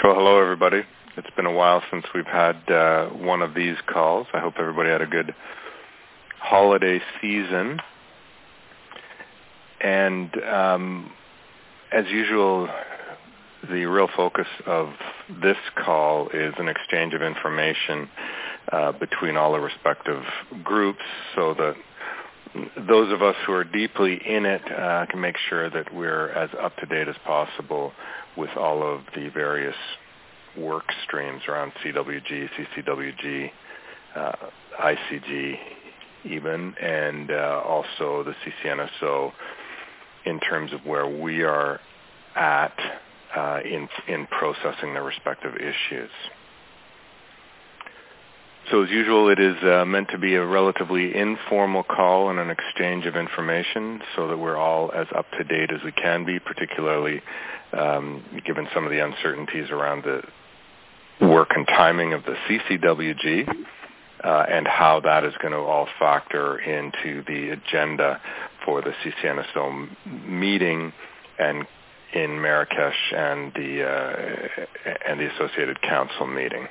Well, hello, everybody. It's been a while since we've had one of these calls. I hope everybody had a good holiday season. And as usual, the real focus of this call is an exchange of information between all the respective groups so that those of us who are deeply in it can make sure that we're as up-to-date as possible with all of the various work streams around CWG, CCWG, ICG even, and also the CCNSO in terms of where we are at in processing their respective issues. So as usual, it is meant to be a relatively informal call and an exchange of information so that we're all as up-to-date as we can be, particularly given some of the uncertainties around the work and timing of the CCWG and how that is going to all factor into the agenda for the CCNSO meeting and in Marrakesh and the Associated Council meeting.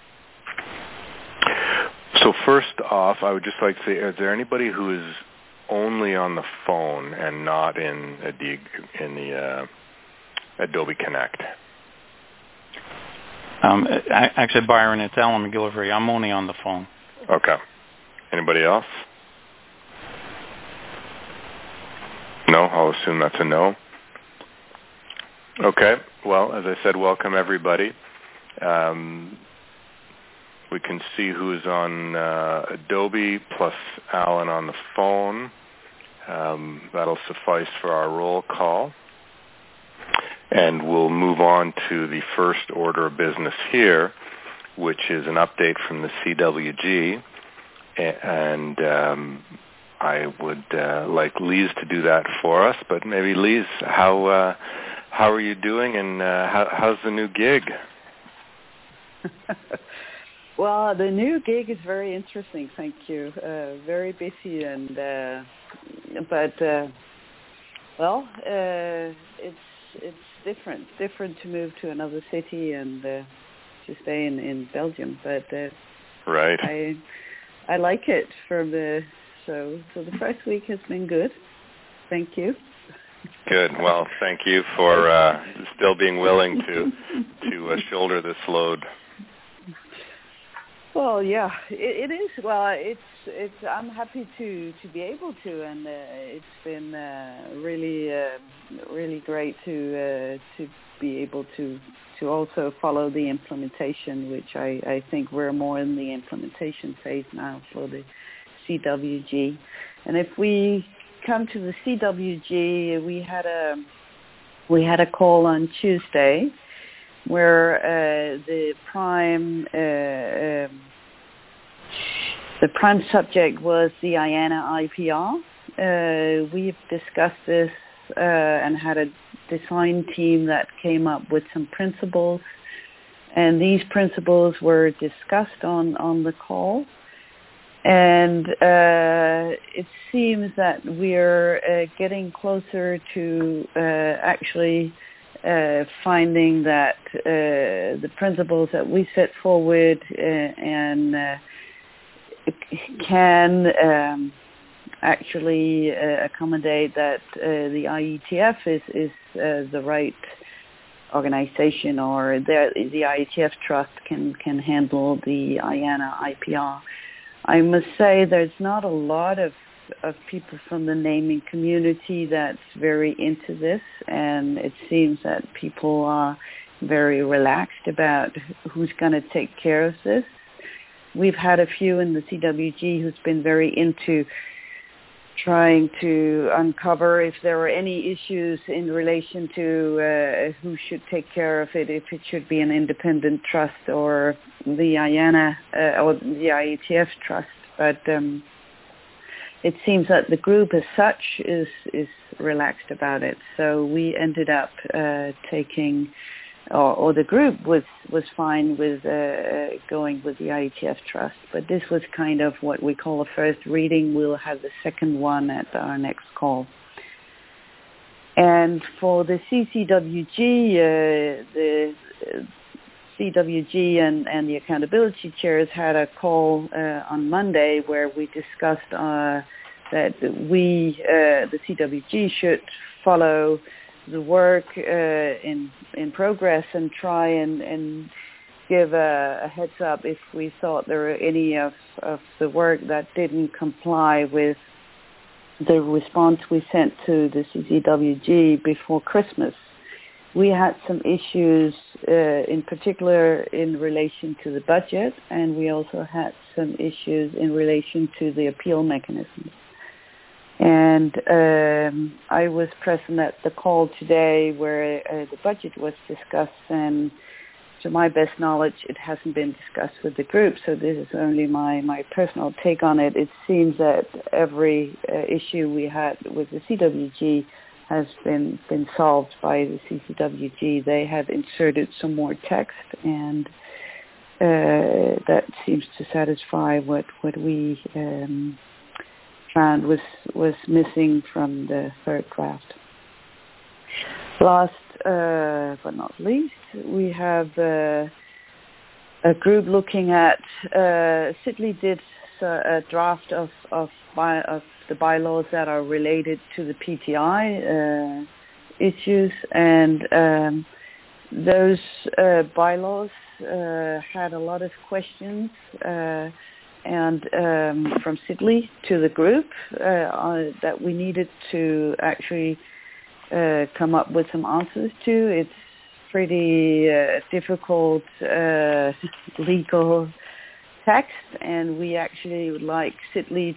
So first off, I would just like to say, is there anybody who is only on the phone and not in the Adobe Connect? Actually, Byron, it's Alan McGillivray. I'm only on the phone. Okay. Anybody else? No? I'll assume that's a no. Okay. Well, as I said, welcome everybody. We can see who is on Adobe plus Alan on the phone. That'll suffice for our roll call. And we'll move on to the first order of business here, which is an update from the CWG. And I would like Lise to do that for us. But maybe, Lise, how are you doing, and how's the new gig? Well, the new gig is very interesting, thank you. Very busy, and it's different to move to another city and to stay in Belgium. But right, I like it. So the first week has been good. Thank you. Good. Well, thank you for still being willing to shoulder this load. Well, yeah, it is. Well, it's. I'm happy to be able to, and it's been really great to be able to also follow the implementation, which I think we're more in the implementation phase now for the CWG. And if we come to the CWG, we had a call on Tuesday where the prime subject was the IANA IPR. We've discussed this and had a design team that came up with some principles, and these principles were discussed on the call. And it seems that we're getting closer to actually finding that the principles that we set forward and can actually accommodate that the IETF is the right organization, or the IETF trust can handle the IANA IPR. I must say there's not a lot of people from the naming community that's very into this, and it seems that people are very relaxed about who's going to take care of this. We've had a few in the CWG who's been very into trying to uncover if there are any issues in relation to who should take care of it, if it should be an independent trust or the IANA or the IETF trust. But it seems that the group as such is relaxed about it. So we ended up taking, or the group was fine with going with the IETF trust. But this was kind of what we call a first reading. We'll have the second one at our next call. And for the CCWG, CWG and the accountability chairs had a call on Monday where we discussed that we, the CWG, should follow the work in progress and try and give a heads up if we thought there were any of the work that didn't comply with the response we sent to the CCWG before Christmas. We had some issues in particular in relation to the budget, and we also had some issues in relation to the appeal mechanisms. And I was present at the call today where the budget was discussed, and to my best knowledge, it hasn't been discussed with the group, so this is only my personal take on it. It seems that every issue we had with the CWG has been solved by the CCWG. They have inserted some more text, and that seems to satisfy what we found was missing from the third draft. Last but not least, we have a group looking at Sidley did a draft of the bylaws that are related to the PTI issues, and those bylaws had a lot of questions and from Sidley to the group that we needed to actually come up with some answers to. It's pretty difficult legal text, and we actually would like Sidley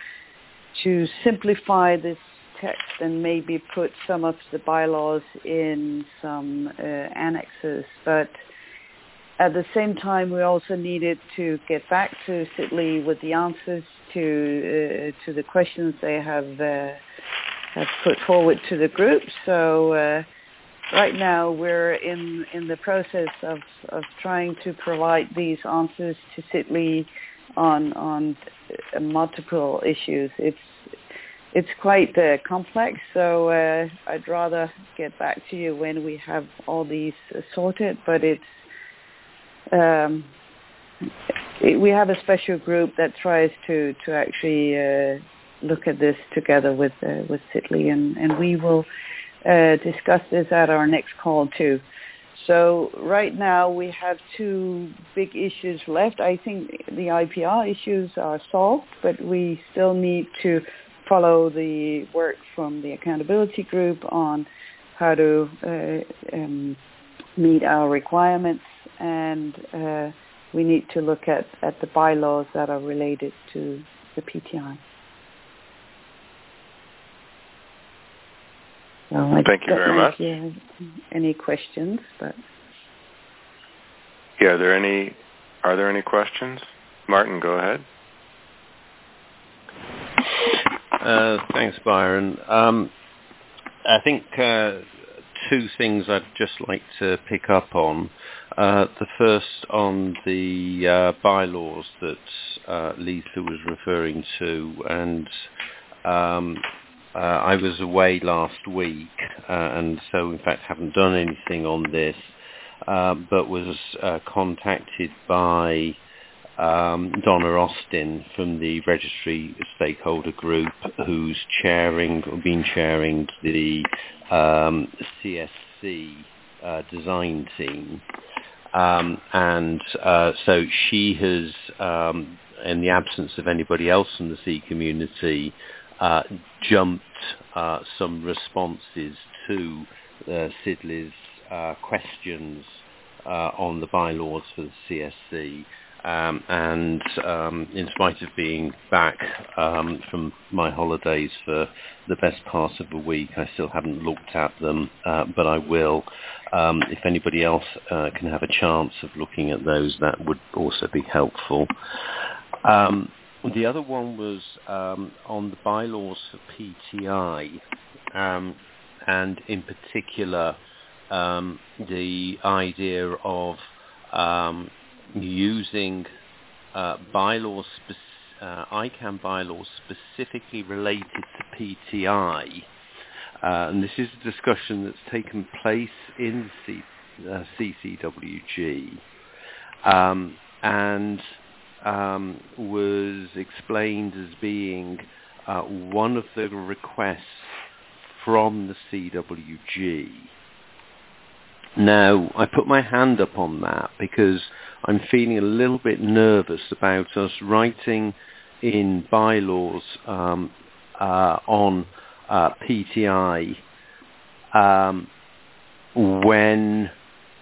to simplify this text and maybe put some of the bylaws in some annexes. But at the same time, we also needed to get back to Sidley with the answers to the questions they have put forward to the group. So right now we're in the process of trying to provide these answers to Sidley on multiple issues. It's quite complex, so I'd rather get back to you when we have all these sorted. But we have a special group that tries to actually look at this together with Sidley, and we will discuss this at our next call too. So right now we have two big issues left. I think the IPR issues are solved, but we still need to follow the work from the accountability group on how to meet our requirements, and we need to look at the bylaws that are related to the PTI. So thank you very much. Any questions? But yeah, are there any questions? Martin, go ahead. Thanks, Byron. I think two things I'd just like to pick up on. The first on the bylaws that Lisa was referring to, and I was away last week, and so in fact haven't done anything on this, but was contacted by Donna Austin from the Registry Stakeholder Group, who's been chairing the CSC design team. And so she has, in the absence of anybody else from the C community, jumped some responses to Sidley's questions on the bylaws for the CSC. And in spite of being back from my holidays for the best part of a week, I still haven't looked at them, but I will. If anybody else can have a chance of looking at those, that would also be helpful. The other one was on the bylaws for PTI, and in particular the idea of using bylaws, ICANN bylaws specifically related to PTI. And this is a discussion that's taken place in the CCWG, and was explained as being one of the requests from the CWG. Now, I put my hand up on that because I'm feeling a little bit nervous about us writing in bylaws on PTI when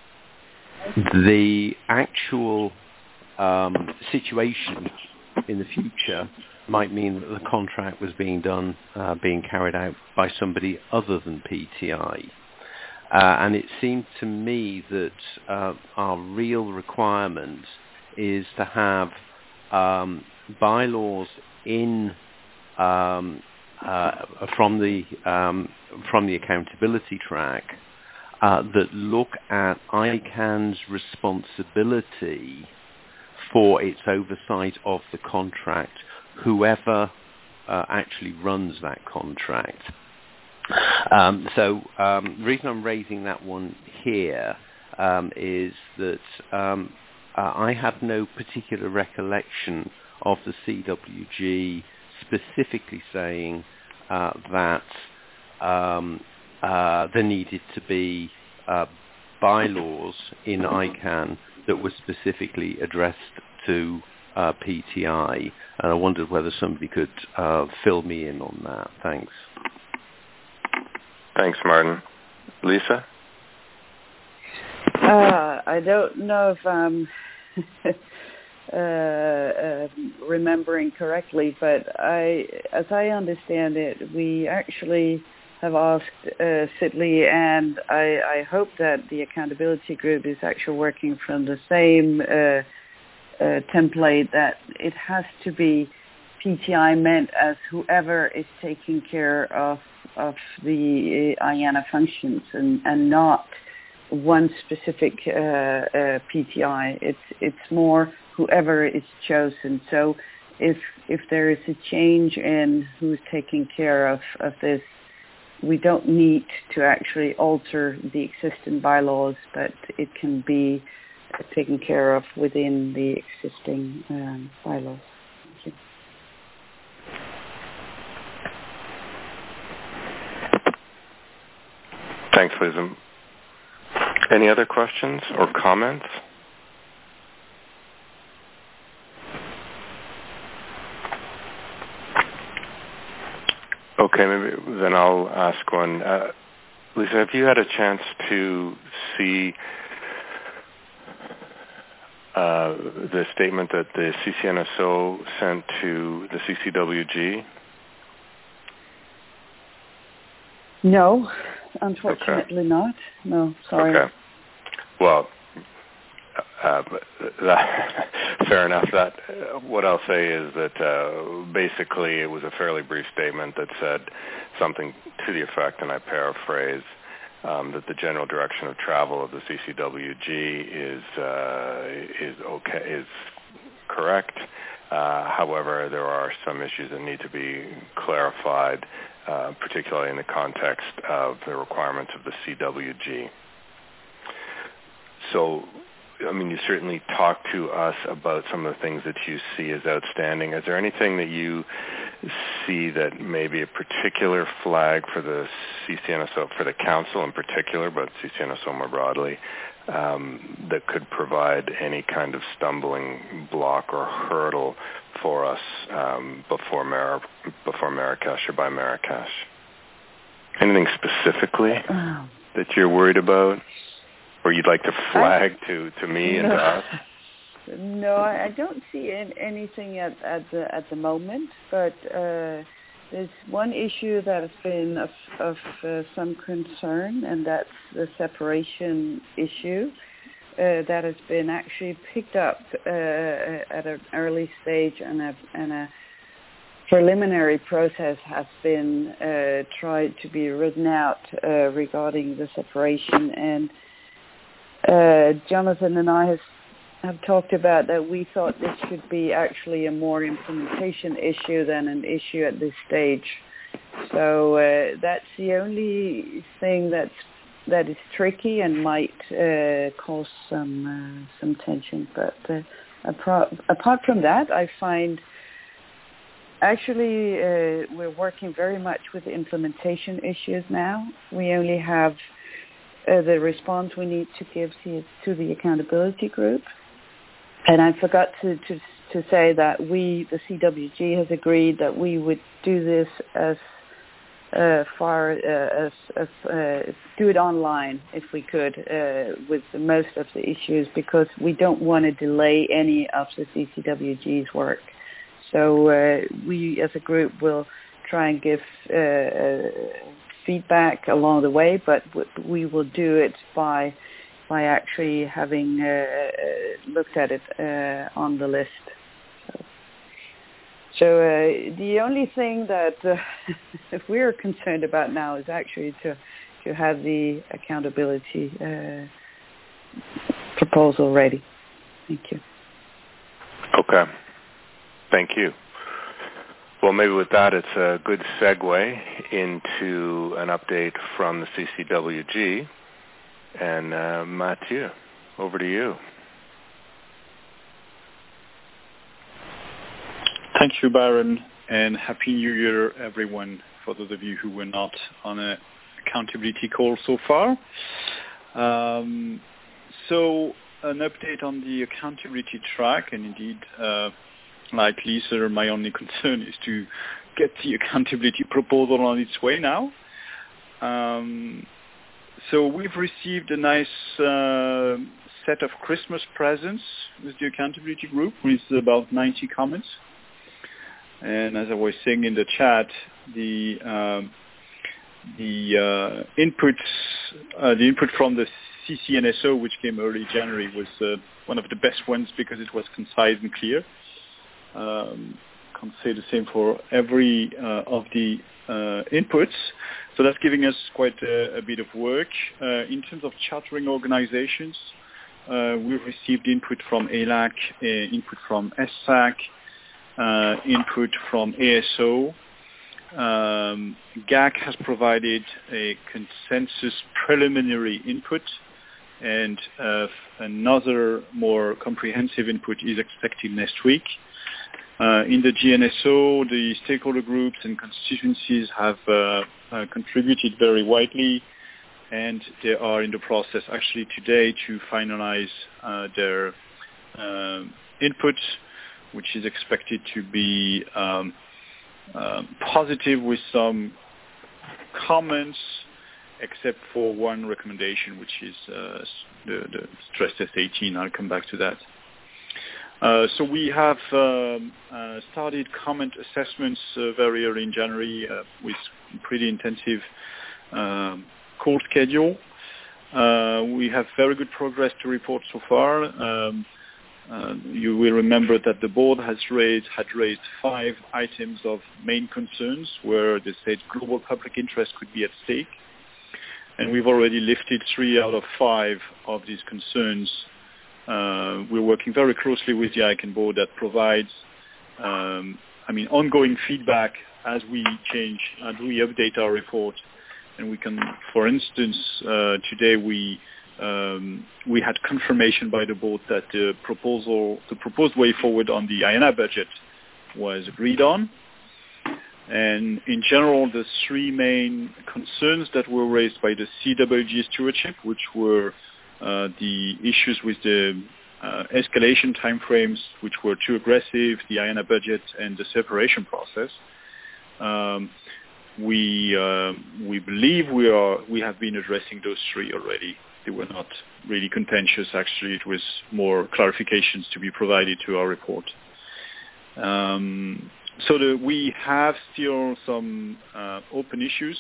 the actual situation in the future might mean that the contract was being carried out by somebody other than PTI. And it seemed to me that our real requirement is to have bylaws in from the accountability track that look at ICANN's responsibility for its oversight of the contract, whoever actually runs that contract. So the reason I'm raising that one here is that I have no particular recollection of the CWG specifically saying that there needed to be bylaws in ICANN that were specifically addressed to PTI. And I wondered whether somebody could fill me in on that. Thanks. Thanks, Martin. Lisa? I don't know if I'm remembering correctly, but as I understand it, we actually have asked Sidley, and I hope that the accountability group is actually working from the same template, that it has to be PTI meant as whoever is taking care of the IANA functions and not one specific PTI. It's more whoever is chosen. So if there is a change in who's taking care of this, we don't need to actually alter the existing bylaws, but it can be taken care of within the existing bylaws. Thank you. Thanks, Lisa. Any other questions or comments? Okay, maybe then I'll ask one. Lisa, have you had a chance to see the statement that the CCNSO sent to the CCWG? No, unfortunately not. No, sorry. Okay. Well, fair enough. What I'll say is that basically it was a fairly brief statement that said something to the effect, and I paraphrase, that the general direction of travel of the CCWG is correct. However, there are some issues that need to be clarified, particularly in the context of the requirements of the CWG. So, I mean, you certainly talked to us about some of the things that you see as outstanding. Is there anything that you see that may be a particular flag for the CCNSO, for the Council in particular, but CCNSO more broadly, that could provide any kind of stumbling block or hurdle for us before Marrakesh or by Marrakesh? Anything specifically that you're worried about? Or you'd like to flag to me and to us? No, I don't see anything at the moment. But there's one issue that has been of some concern, and that's the separation issue that has been actually picked up at an early stage, and a preliminary process has been tried to be written out regarding the separation. And Jonathan and I have talked about that we thought this should be actually a more implementation issue than an issue at this stage. So that's the only thing that's that is tricky and might cause some tension. But apart from that, I find actually we're working very much with the implementation issues now. We only have the response we need to give to the accountability group. And I forgot to say that the CWG has agreed that we would do this as far as do it online if we could with most of the issues, because we don't want to delay any of the CCWG's work. So we as a group will try and give feedback along the way, but we will do it by actually having looked at it on the list. So the only thing that we're concerned about now is actually to have the accountability proposal ready. Thank you. Okay. Thank you. Well, maybe with that, it's a good segue into an update from the CCWG. And Mathieu, over to you. Thank you, Byron, and Happy New Year, everyone, for those of you who were not on an accountability call so far. So an update on the accountability track, and indeed, like Lisa, my only concern is to get the accountability proposal on its way now. So we've received a nice set of Christmas presents with the accountability group with about 90 comments. And as I was saying in the chat, the input from the CCNSO, which came early January, was one of the best ones because it was concise and clear. Can't say the same for every of the inputs. So that's giving us quite a bit of work. In terms of chartering organizations, we've received input from ALAC, input from SSAC, input from ASO. GAC has provided a consensus preliminary input, and another more comprehensive input is expected next week. In the GNSO, the stakeholder groups and constituencies have contributed very widely, and they are in the process actually today to finalize their input, which is expected to be positive with some comments, except for one recommendation, which is the stress test 18. I'll come back to that. So we have started comment assessments very early in January with pretty intensive call schedule. We have very good progress to report so far. You will remember that the board had raised 5 items of main concerns where they said global public interest could be at stake. And we've already lifted 3 out of 5 of these concerns. We're working very closely with the ICANN board that provides, ongoing feedback as we change, as we update our report. And we can, for instance, today we had confirmation by the board that the proposed way forward on the IANA budget was agreed on. And in general, the 3 main concerns that were raised by the CWG stewardship, which were the issues with the escalation timeframes, which were too aggressive, the IANA budget, and the separation process. We believe we have been addressing those 3 already. They were not really contentious. Actually, it was more clarifications to be provided to our report. So we have still some open issues.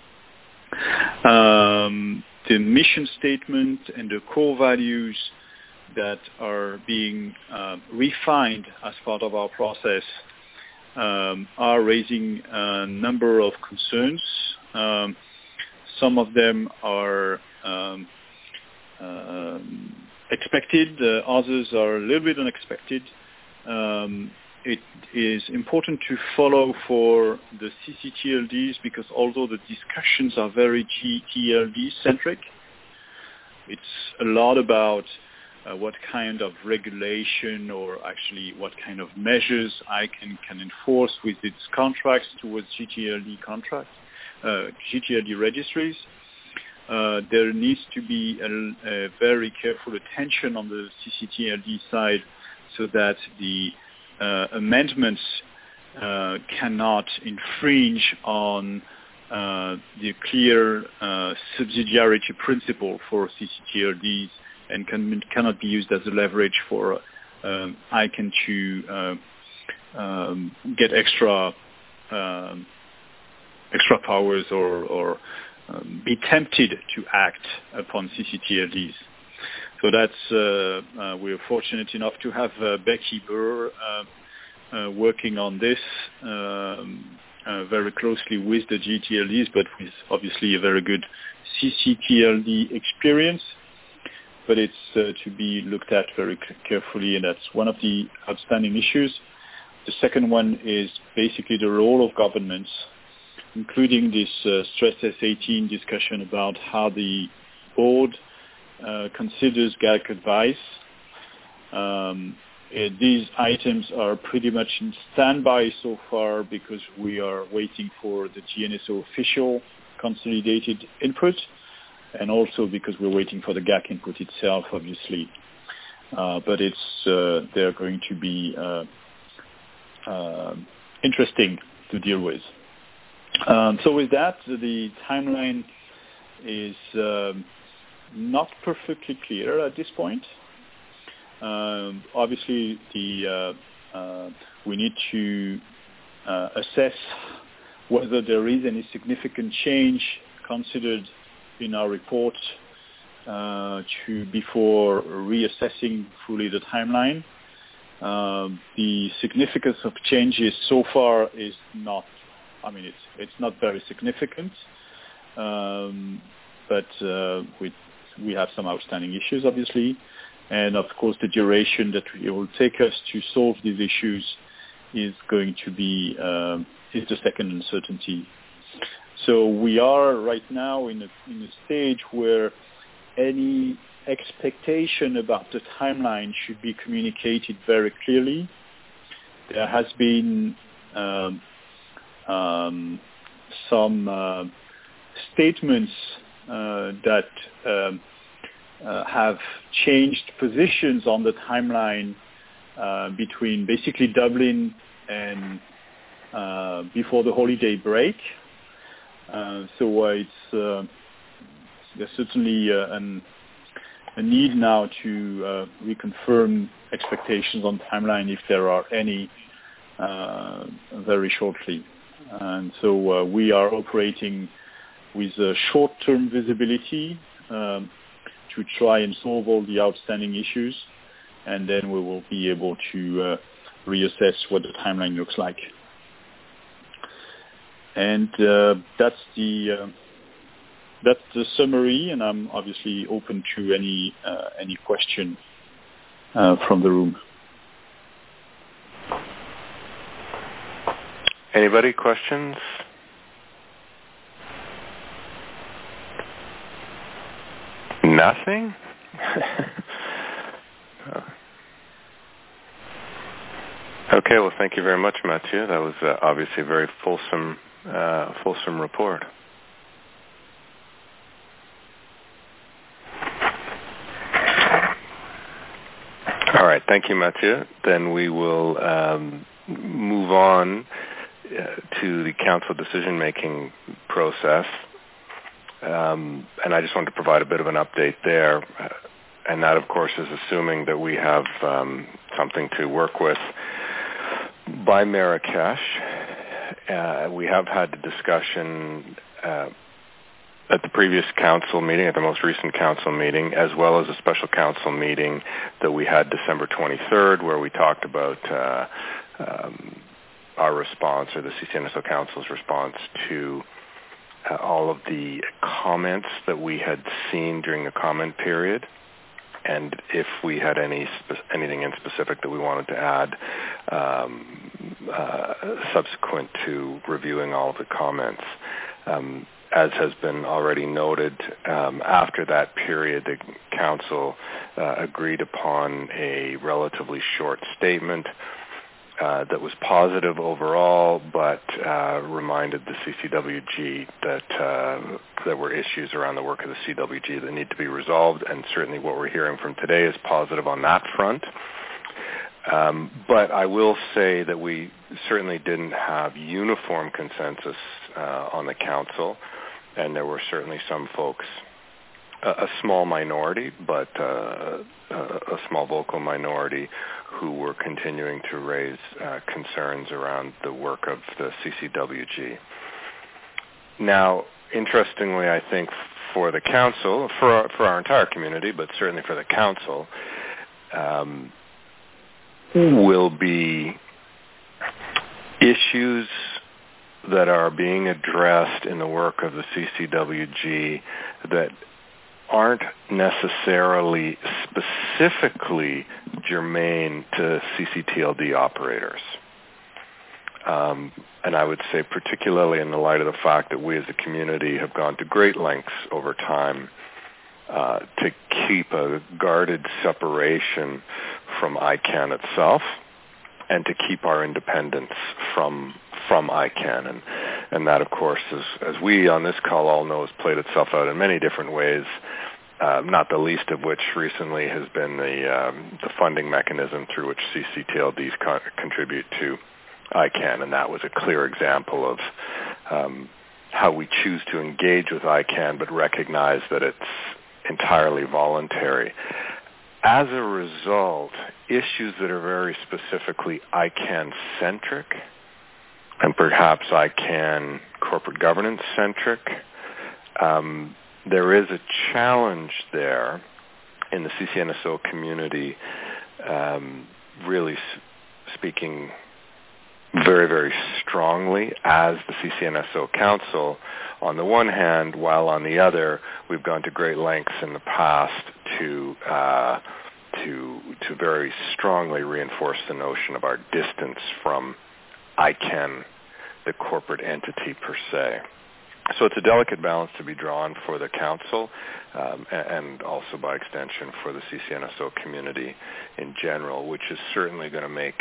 The mission statement and the core values that are being refined as part of our process are raising a number of concerns. Some of them are expected, others are a little bit unexpected. it is important to follow for the CCTLDs because although the discussions are very GTLD-centric, it's a lot about what kind of regulation or actually what kind of measures ICANN can enforce with its contracts towards GTLD registries. There needs to be a very careful attention on the CCTLD side so that the amendments cannot infringe on the clear subsidiarity principle for CCTLDs and cannot be used as a leverage for ICANN to get extra powers or be tempted to act upon CCTLDs. So that's we're fortunate enough to have Becky Burr working on this very closely with the GTLDs, but with obviously a very good CCTLD experience. But it's to be looked at very carefully, and that's one of the outstanding issues. The second one is basically the role of governments, including this stress test 18 discussion about how the board considers GAC advice. These items are pretty much in standby so far because we are waiting for the GNSO official consolidated input, and also because we're waiting for the GAC input itself, obviously. But they're going to be interesting to deal with. So with that, the timeline is not perfectly clear at this point. Obviously, we need to assess whether there is any significant change considered in our report before reassessing fully the timeline. The significance of changes so far is not, it's not very significant, but we have some outstanding issues, obviously. And of course, the duration that it will take us to solve these issues is going to be is the second uncertainty. So we are right now in a stage where any expectation about the timeline should be communicated very clearly. There has been some statements that have changed positions on the timeline between basically Dublin and before the holiday break. So there's certainly a need now to reconfirm expectations on timeline if there are any very shortly. And so we are operating with short-term visibility to try and solve all the outstanding issues, and then we will be able to reassess what the timeline looks like. And that's the summary, and I'm obviously open to any question from the room. Anybody? Questions? Nothing? Okay, well, thank you very much, Mathieu. That was obviously a very fulsome report. All right, thank you, Mathieu. Then we will move on to the council decision-making process. And I just wanted to provide a bit of an update there. And that, of course, is assuming that we have something to work with by Marrakesh. We have had the discussion at the previous council meeting, at the most recent council meeting, as well as a special council meeting that we had December 23rd, where we talked about our response, or the CCNSO Council's response to all of the comments that we had seen during the comment period. and if we had anything in specific that we wanted to add subsequent to reviewing all of the comments. As has been already noted, after that period, the Council agreed upon a relatively short statement that was positive overall, but reminded the CCWG that there were issues around the work of the CWG that need to be resolved, and certainly what we're hearing from today is positive on that front. But I will say that we certainly didn't have uniform consensus on the Council, and there were certainly some folks, a small minority, but a small vocal minority, who were continuing to raise concerns around the work of the CCWG. Now, interestingly, I think for the Council, for our entire community, but certainly for the Council, will be issues that are being addressed in the work of the CCWG that aren't necessarily specifically germane to CCTLD operators. And I would say particularly in the light of the fact that we as a community have gone to great lengths over time to keep a guarded separation from ICANN itself and to keep our independence from ICANN. And that, of course, as we on this call all know, has played itself out in many different ways, not the least of which recently has been the funding mechanism through which CCTLDs contribute to ICANN. And that was a clear example of how we choose to engage with ICANN but recognize that it's entirely voluntary. As a result, issues that are very specifically ICANN-centric and perhaps ICANN corporate governance-centric, there is a challenge there in the CCNSO community, really speaking very, very strongly as the CCNSO Council on the one hand, while on the other, we've gone to great lengths in the past to very strongly reinforce the notion of our distance from ICANN, the corporate entity per se. So it's a delicate balance to be drawn for the Council and also by extension for the CCNSO community in general, which is certainly going to make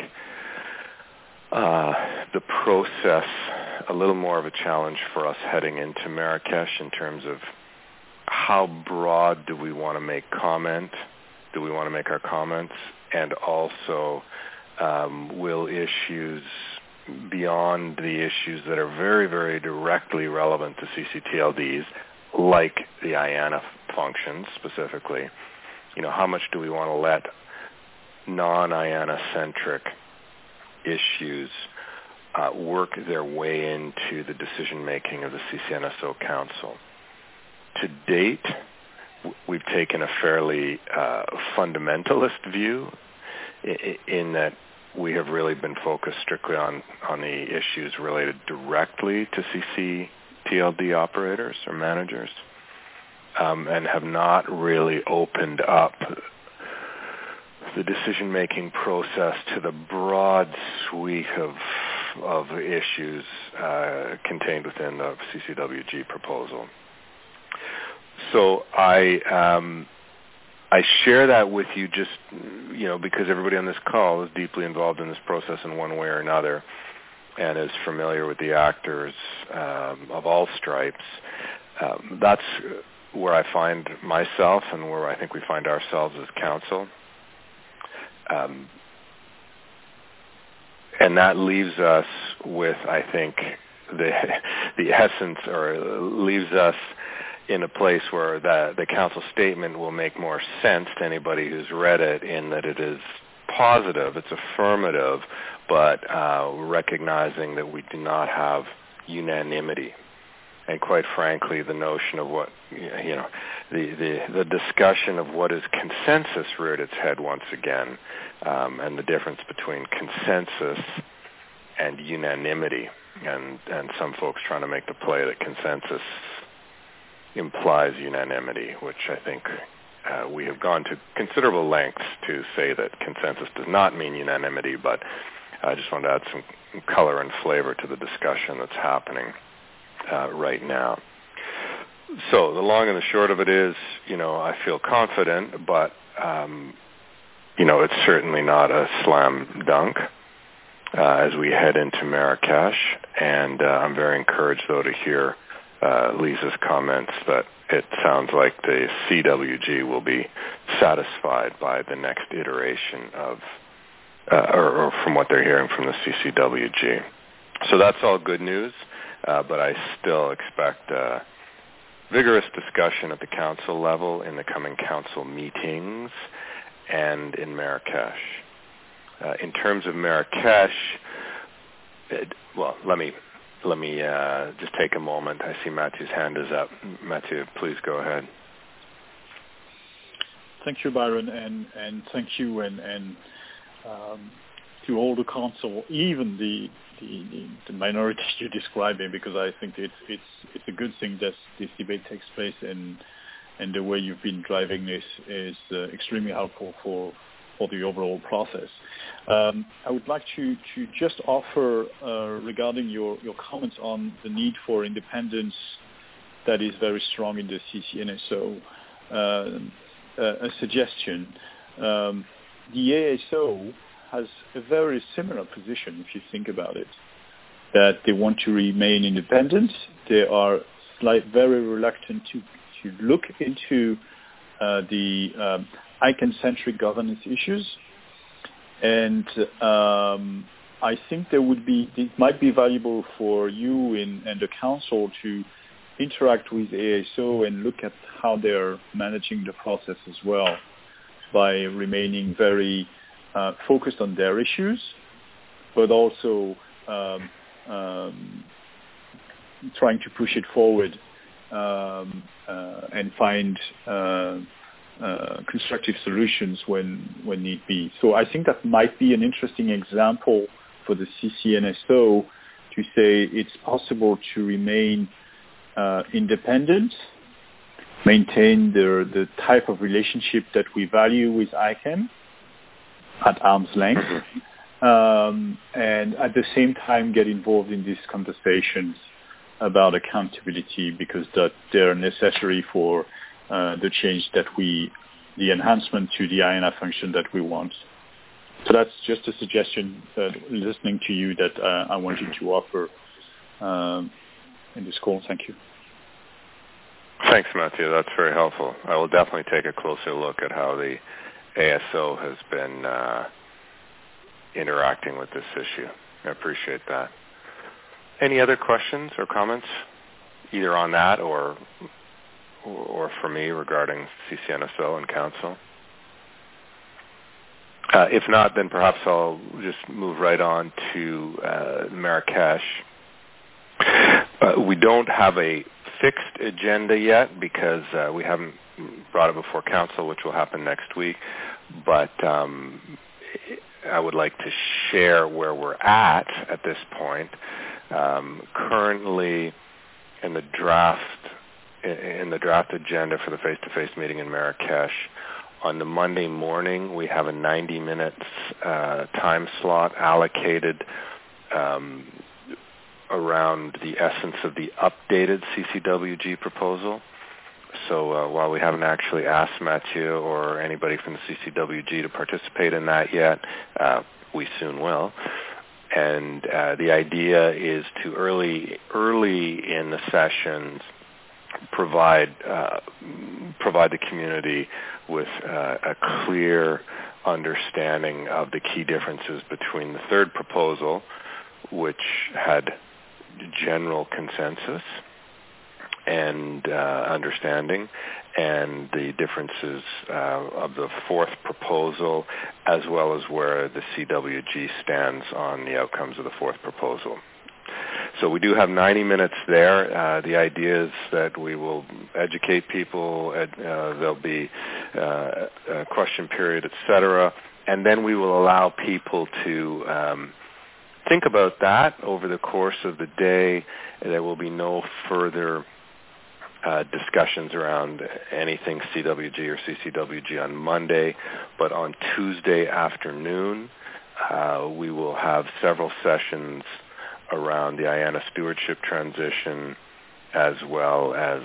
the process a little more of a challenge for us heading into Marrakesh in terms of how broad do we want to make our comments, and also will issues beyond the issues that are very, very directly relevant to CCTLDs, like the IANA functions specifically, how much do we want to let non-IANA-centric issues work their way into the decision-making of the CCNSO Council. To date, we've taken a fairly fundamentalist view in that we have really been focused strictly on the issues related directly to CCTLD operators or managers, and have not really opened up the decision-making process to the broad suite of issues contained within the CCWG proposal. So I share that with you just because everybody on this call is deeply involved in this process in one way or another and is familiar with the actors of all stripes. That's where I find myself and where I think we find ourselves as Council. And that leaves us with, I think, the essence, or leaves us in a place where the Council statement will make more sense to anybody who's read it, in that it is positive, it's affirmative, but recognizing that we do not have unanimity. And quite frankly, the notion of what, the discussion of what is consensus reared its head once again, and the difference between consensus and unanimity, and some folks trying to make the play that consensus implies unanimity, which I think we have gone to considerable lengths to say that consensus does not mean unanimity, but I just wanted to add some color and flavor to the discussion that's happening right now. So the long and the short of it is, I feel confident, but, it's certainly not a slam dunk as we head into Marrakesh. And I'm very encouraged, though, to hear Lisa's comments that it sounds like the CWG will be satisfied by the next iteration of, or from what they're hearing from the CCWG. So that's all good news, but I still expect vigorous discussion at the council level in the coming council meetings and in Marrakesh. In terms of Marrakesh, let me just take a moment. I see Matthew's hand is up. Matthew, please go ahead. Thank you, Byron, and thank you and to all the council, even the minorities you're describing, because I think it's a good thing that this debate takes place, and the way you've been driving this is extremely helpful for the overall process. I would like to just offer regarding your comments on the need for independence that is very strong in the CCNSO, a suggestion. The ASO has a very similar position, if you think about it, that they want to remain independent. They are very reluctant to look into the ICANN-centric governance issues. And I think it might be valuable for you and the council to interact with ASO and look at how they're managing the process as well, by remaining very focused on their issues, but also trying to push it forward and find constructive solutions when need be. So I think that might be an interesting example for the CCNSO to say it's possible to remain independent, maintain the type of relationship that we value with ICANN at arm's length, and at the same time get involved in these conversations about accountability, because they're necessary for the change the enhancement to the INF function that we want. So that's just a suggestion, listening to you, that I wanted to offer in this call. Thank you. Thanks, Matthew. That's very helpful. I will definitely take a closer look at how the ASO has been interacting with this issue. I appreciate that. Any other questions or comments, either on that or for me regarding CCNSO and Council? If not, then perhaps I'll just move right on to Marrakesh. We don't have a fixed agenda yet because we haven't brought it before Council, which will happen next week. But I would like to share where we're at this point. Currently, in the draft agenda for the face-to-face meeting in Marrakesh, on the Monday morning, we have a 90-minute time slot allocated around the essence of the updated CCWG proposal. So while we haven't actually asked Mathieu or anybody from the CCWG to participate in that yet, we soon will. And the idea is to early in the sessions provide the community with a clear understanding of the key differences between the third proposal, which had general consensus and understanding, and the differences of the fourth proposal, as well as where the CWG stands on the outcomes of the fourth proposal. So we do have 90 minutes there. The idea is that we will educate people. There'll be a question period, etc., and then we will allow people to think about that over the course of the day. There will be no further discussions around anything CWG or CCWG on Monday, but on Tuesday afternoon, we will have several sessions around the IANA stewardship transition as well as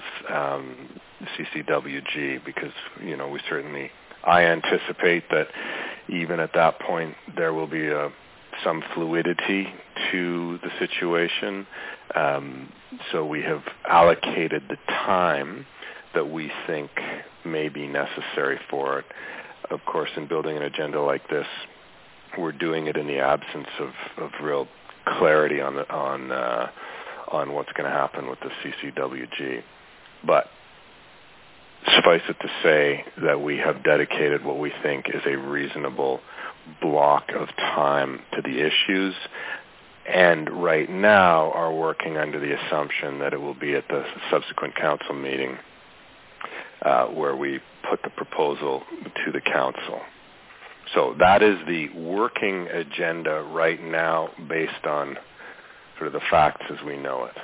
CCWG, because I anticipate that even at that point there will be some fluidity to the situation. So we have allocated the time that we think may be necessary for it. Of course, in building an agenda like this, we're doing it in the absence of real clarity on what's going to happen with the CCWG. But suffice it to say that we have dedicated what we think is a reasonable block of time to the issues, and right now are working under the assumption that it will be at the subsequent council meeting where we put the proposal to the council. So that is the working agenda right now based on sort of the facts as we know it.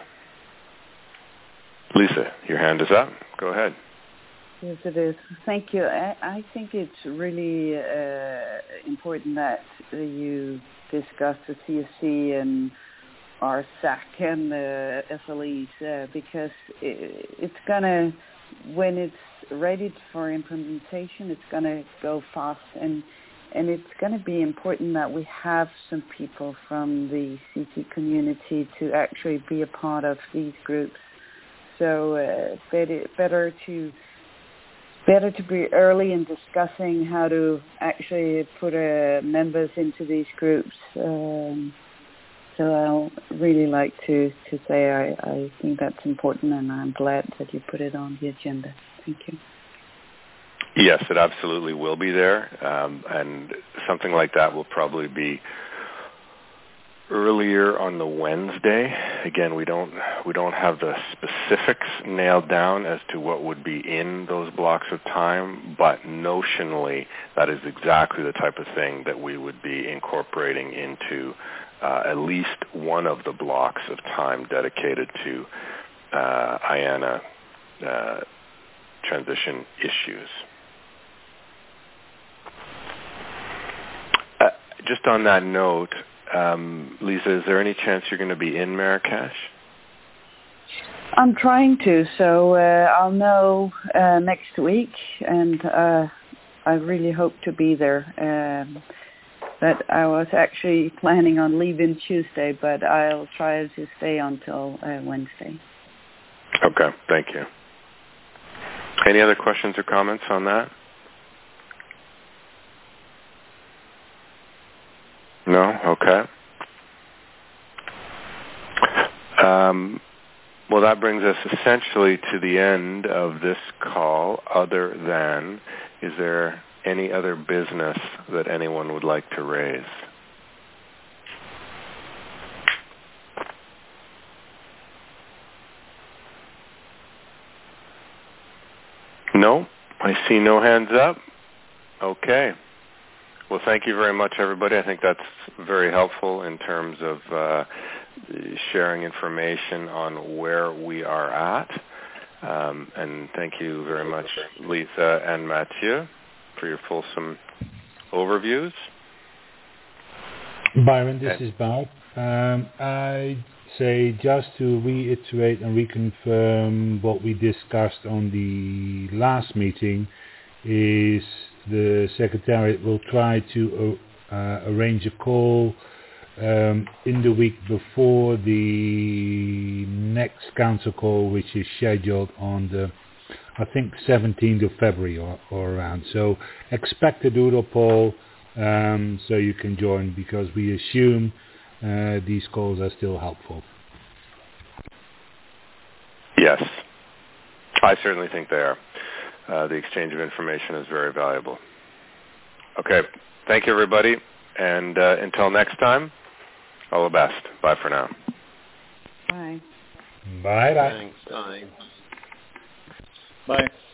Lisa, your hand is up. Go ahead. Yes, it is. Thank you. I think it's really important that you discuss the CSC and RSAC and the SLEs because it's going to, when it's ready for implementation, it's going to go fast, and it's going to be important that we have some people from the CC community to actually be a part of these groups. So better to be early in discussing how to actually put members into these groups. So I'll really like to say I think that's important, and I'm glad that you put it on the agenda. Thank you. Yes, it absolutely will be there, and something like that will probably be earlier on the Wednesday. Again, we don't have the specifics nailed down as to what would be in those blocks of time, but notionally that is exactly the type of thing that we would be incorporating into at least one of the blocks of time dedicated to IANA transition issues. Just on that note, Lisa, is there any chance you're going to be in Marrakesh? I'm trying to, so I'll know next week, and I really hope to be there. But I was actually planning on leaving Tuesday, but I'll try to stay until Wednesday. Okay, thank you. Any other questions or comments on that? No? Okay. Well, that brings us essentially to the end of this call, other than, is there any other business that anyone would like to raise? No? I see no hands up. Okay. Well, thank you very much, everybody. I think that's very helpful in terms of sharing information on where we are at. And thank you very much, Lisa and Mathieu, for your fulsome overviews. Byron, this is Bob. I say just to reiterate and reconfirm what we discussed on the last meeting is the Secretariat will try to arrange a call in the week before the next council call, which is scheduled on the, I think, 17th of February or around. So expect a doodle poll so you can join, because we assume these calls are still helpful. Yes, I certainly think they are. The exchange of information is very valuable. Okay, thank you, everybody, and until next time, all the best. Bye for now. Bye. Bye. Thanks. Bye. Bye.